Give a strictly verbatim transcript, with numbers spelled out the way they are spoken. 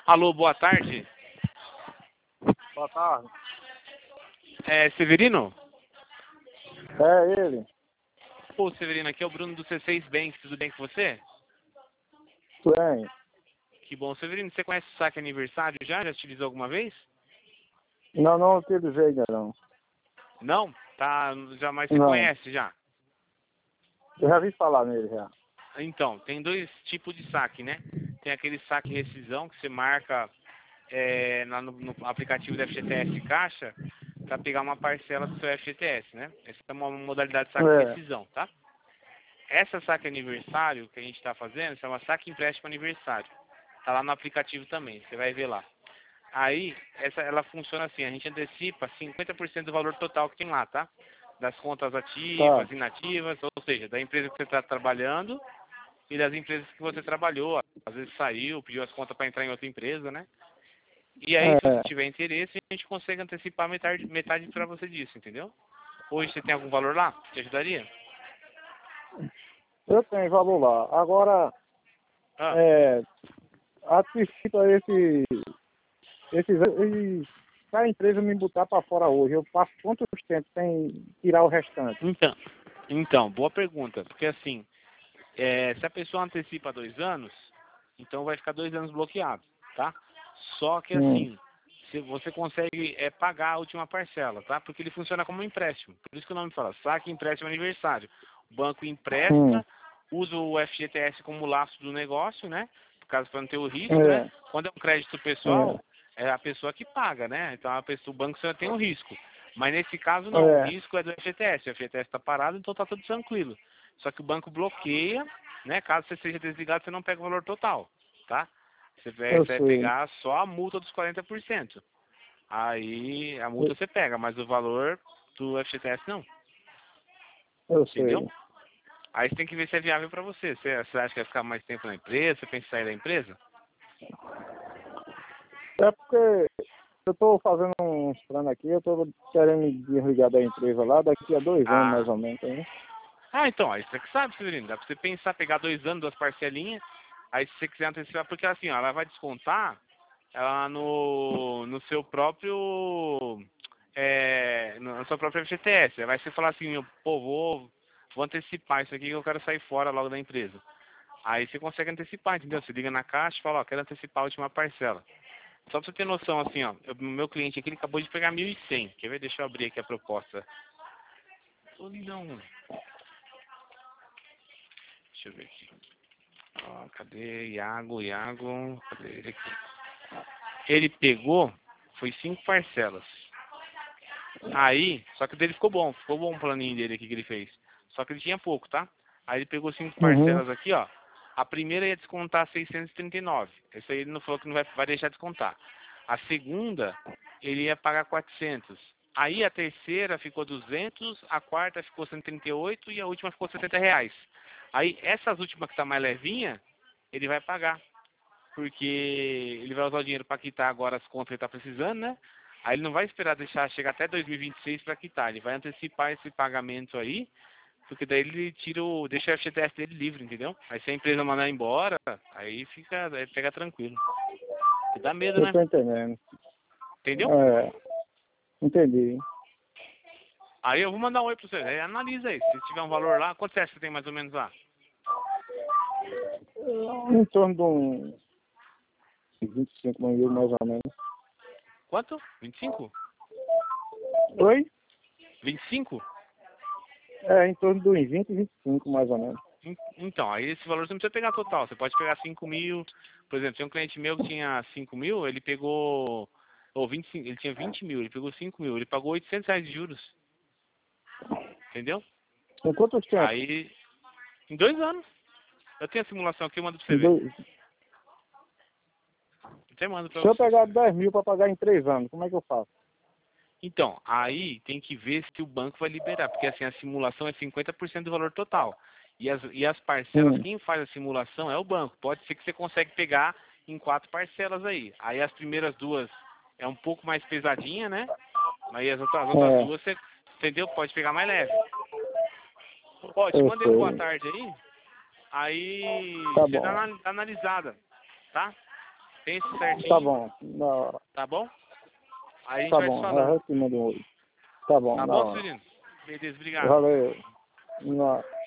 Alô, boa tarde. Boa tarde. É Severino? É ele. Pô, Severino, aqui é o Bruno do C seis Banks. Tudo bem com você? Tudo bem? Que bom. Severino, você conhece o saque aniversário já? Já utilizou alguma vez? Não, não utilizei ainda não. Não? Tá, jamais você Não. conhece já? Eu já vi falar nele já. Então, tem dois tipos de saque, né? Tem aquele saque rescisão que você marca é, lá no, no aplicativo do F G T S Caixa para pegar uma parcela do seu F G T S, né? Essa é uma modalidade de saque É. rescisão, tá? Essa saque aniversário que a gente está fazendo chama saque empréstimo aniversário. Tá lá no aplicativo também, você vai ver lá. Aí, essa, ela funciona assim, a gente antecipa cinquenta por cento do valor total que tem lá, tá? Das contas ativas, Tá. inativas, ou seja, da empresa que você está trabalhando e das empresas que você trabalhou. Às vezes saiu, pediu as contas para entrar em outra empresa, né? E aí, se você É. tiver interesse, a gente consegue antecipar metade, metade para você disso, entendeu? Hoje você tem algum valor lá? Te ajudaria? Eu tenho valor lá. Agora, Ah, é, antecipa esse, esses, esses, se a empresa me botar para fora hoje, eu passo quantos tempos sem tirar o restante? então, então, boa pergunta. Porque assim, é, se a pessoa antecipa dois anos, então vai ficar dois anos bloqueado, tá? Só que Hum. assim, se você consegue é, pagar a última parcela, tá? Porque ele funciona como um empréstimo. Por isso que o nome fala, saque empréstimo aniversário. O banco Hum. empresta, usa o F G T S como laço do negócio, né? Por causa para não ter o risco, né? É. Quando é um crédito É. pessoal, é a pessoa que paga, né? Então a pessoa, o banco só tem o risco. Mas nesse caso não, o É. risco é do F G T S. O F G T S está parado, então está tudo tranquilo. Só que o banco bloqueia, né? Caso você seja desligado, você não pega o valor total, tá? Você vai, Eu você vai sei. pegar só a multa dos quarenta por cento. Aí a multa você pega, mas o valor do F G T S não, Eu entendeu? sei. Aí você tem que ver se é viável para você. você. Você acha que vai ficar mais tempo na empresa? Você pensa em sair da empresa? É porque eu estou fazendo uns planos aqui, eu estou querendo me desligar da empresa lá daqui a dois anos mais Ah, ou menos. Hein? ah então, aí você que sabe, Severino. Dá para você pensar, pegar dois anos, duas parcelinhas. Aí se você quiser antecipar, porque assim, ó, ela vai descontar ela no, no seu próprio é, na sua própria F G T S. Aí vai você falar assim, pô, vou, vou antecipar isso aqui que eu quero sair fora logo da empresa. Aí você consegue antecipar, entendeu? Você liga na caixa e fala, ó, quero antecipar a última parcela. Só pra você ter noção, assim, ó, o meu cliente aqui, ele acabou de pegar mil e cem. Quer ver? Deixa eu abrir aqui a proposta. Ô, lindão. Deixa eu ver aqui. Ó, cadê? Iago, Iago. Cadê ele aqui? Ele pegou, foi cinco parcelas. Aí, só que o dele ficou bom, ficou bom o planinho dele aqui que ele fez. Só que ele tinha pouco, tá? Aí ele pegou cinco Uhum. parcelas aqui, ó. A primeira ia descontar seiscentos e trinta e nove. Esse aí ele não falou que não vai, vai deixar descontar. A segunda, ele ia pagar quatrocentos. Aí a terceira ficou duzentos, a quarta ficou cento e trinta e oito e a última ficou setenta reais. Aí essas últimas que tá mais levinha, ele vai pagar. Porque ele vai usar o dinheiro para quitar agora as contas que ele tá precisando, né? Aí ele não vai esperar deixar chegar até dois mil e vinte e seis para quitar. Ele vai antecipar esse pagamento aí, porque daí ele tira o, deixa o F G T S dele livre, entendeu? Aí se a empresa mandar embora, aí fica, aí pega tranquilo. Que dá medo, Eu né? tô entendendo. Entendeu? É, entendi. Aí eu vou mandar um oi pra você. Aí analisa aí. Se tiver um valor lá, quanto você acha que tem mais ou menos lá? Em torno de um vinte e cinco mil mais ou menos. Quanto? vinte e cinco? Oi? vinte e cinco? É, em torno de uns vinte e vinte e cinco mais ou menos. En- Então, aí esse valor você não precisa pegar total. Você pode pegar cinco mil. Por exemplo, tem um cliente meu que tinha cinco mil, ele pegou. Ou vinte e cinco, ele tinha vinte mil, ele pegou cinco mil, ele pagou oitocentos reais de juros. Entendeu? Em quanto tempo? Aí, em dois anos. Eu tenho a simulação aqui, eu mando pra você Em ver. dois... Eu até mando pra Se eu você. pegar dez mil para pagar em três anos, como é que eu faço? Então, aí tem que ver se o banco vai liberar, porque assim, a simulação é cinquenta por cento do valor total. E as, e as parcelas, Hum. quem faz a simulação é o banco. Pode ser que você consegue pegar em quatro parcelas aí. Aí as primeiras duas é um pouco mais pesadinha, né? Aí as outras, as outras É, duas você, entendeu? Pode pegar mais leve. Ó, te eu mandei um boa sei. tarde aí. Aí Tá você dá bom. uma analisada, tá? Pense certinho. Tá bom, na hora. Tá bom? Aí a gente Tá vai se bom, falando. eu te mando um oi. Tá bom, Tá na bom, hora. Cirino? Beleza, obrigado. Valeu. Na hora.